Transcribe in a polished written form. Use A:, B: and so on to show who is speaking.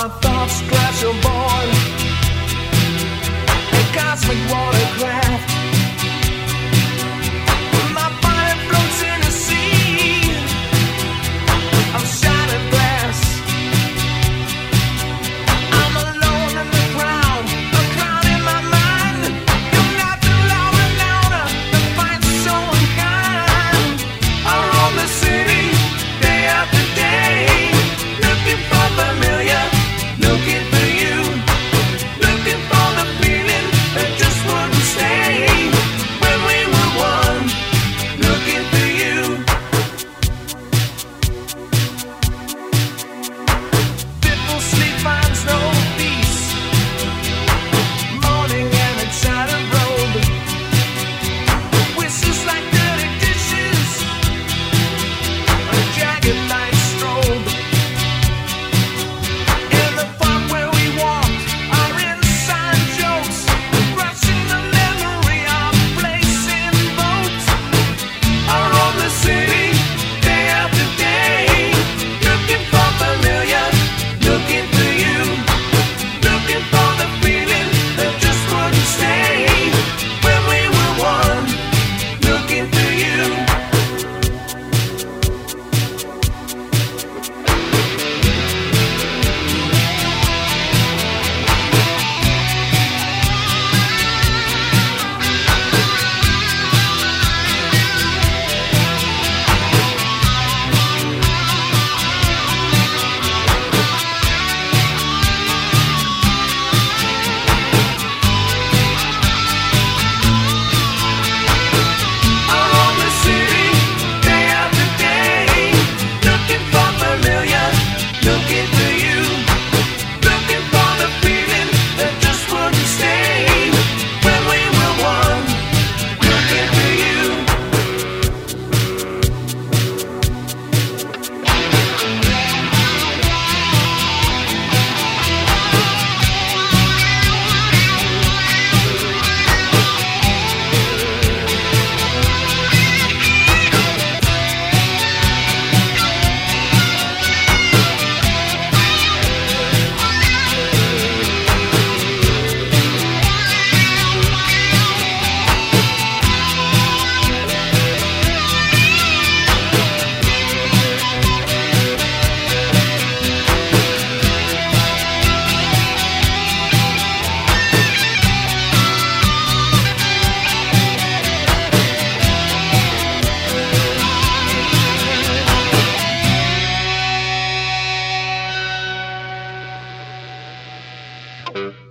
A: My thoughts crash aboard a cosmic watercraft. My body floats in the sea of shining glass. I'm alone in the crowd, a crowd in my mind. You're not the law and order, the fight's so unkind. I roam the city day after day, looking for familiar, looking for you, looking for the feeling that just wouldn't stay when we were one, looking for you. Fitful sleep finds no peace, mourning and a tattered robe, wishes like dirty dishes, a jagged light strobe. In the park where we walked, our inside jokes, rushing the memory of placing votes. I roam the city day after day, looking for familiar, looking for you, looking for the feeling that just wouldn't stay when we were one, looking for you. I roam the city day after day, looking for familiar, looking for you, looking for the feeling that just wouldn't stay when we were one, looking for you.
B: Thank you.